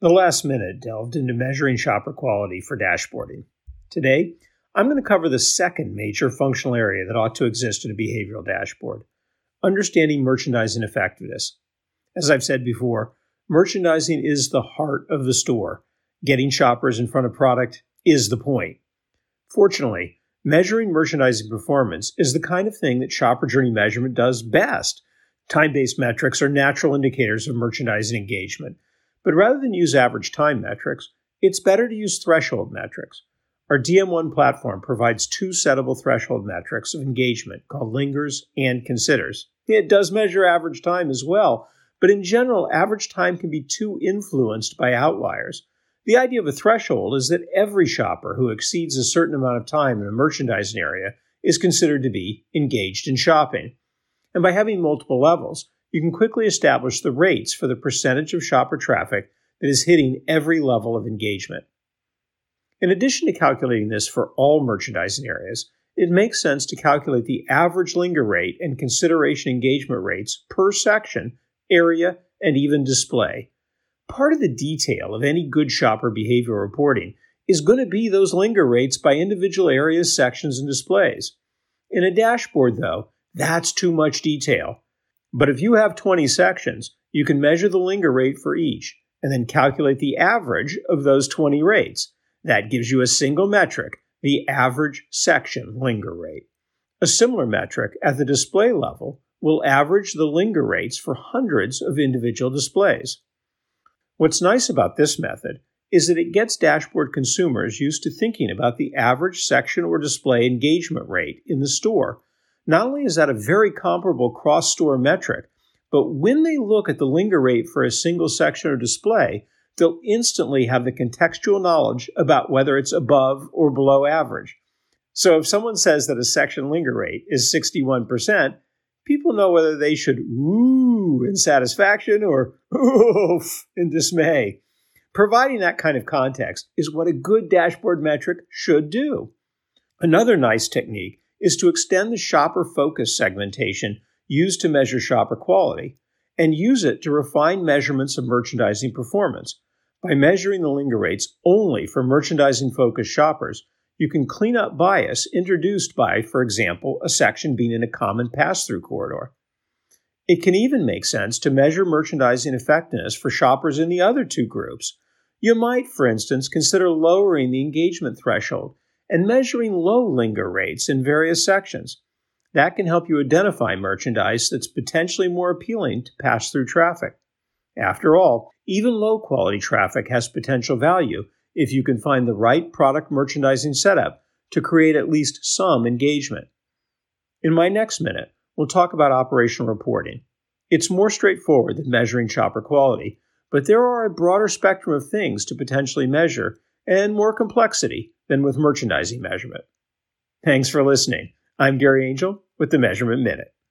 The Last Minute delved into measuring shopper quality for dashboarding. Today, I'm going to cover the second major functional area that ought to exist in a behavioral dashboard: understanding merchandising effectiveness. As I've said before, merchandising is the heart of the store. Getting shoppers in front of product is the point. Fortunately, measuring merchandising performance is the kind of thing that shopper journey measurement does best. Time-based metrics are natural indicators of merchandising engagement. But rather than use average time metrics, it's better to use threshold metrics. Our DM1 platform provides two settable threshold metrics of engagement called lingers and considers. It does measure average time as well, but in general, average time can be too influenced by outliers. The idea of a threshold is that every shopper who exceeds a certain amount of time in a merchandising area is considered to be engaged in shopping. And by having multiple levels, you can quickly establish the rates for the percentage of shopper traffic that is hitting every level of engagement. In addition to calculating this for all merchandising areas, it makes sense to calculate the average linger rate and consideration engagement rates per section, area, and even display. Part of the detail of any good shopper behavior reporting is going to be those linger rates by individual areas, sections, and displays. In a dashboard, though, that's too much detail. But if you have 20 sections, you can measure the linger rate for each and then calculate the average of those 20 rates. That gives you a single metric, the average section linger rate. A similar metric at the display level will average the linger rates for hundreds of individual displays. What's nice about this method is that it gets dashboard consumers used to thinking about the average section or display engagement rate in the store. Not only is that a very comparable cross-store metric, but when they look at the linger rate for a single section or display, they'll instantly have the contextual knowledge about whether it's above or below average. So if someone says that a section linger rate is 61%, people know whether they should ooh in satisfaction or oof in dismay. Providing that kind of context is what a good dashboard metric should do. Another nice technique is to extend the shopper focus segmentation used to measure shopper quality and use it to refine measurements of merchandising performance. By measuring the linger rates only for merchandising-focused shoppers, you can clean up bias introduced by, for example, a section being in a common pass-through corridor. It can even make sense to measure merchandising effectiveness for shoppers in the other two groups. You might, for instance, consider lowering the engagement threshold and measuring low linger rates in various sections. That can help you identify merchandise that's potentially more appealing to pass-through traffic. After all, even low-quality traffic has potential value if you can find the right product merchandising setup to create at least some engagement. In my next minute, we'll talk about operational reporting. It's more straightforward than measuring shopper quality, but there are a broader spectrum of things to potentially measure and more complexity than with merchandising measurement. Thanks for listening. I'm Gary Angel with the Measurement Minute.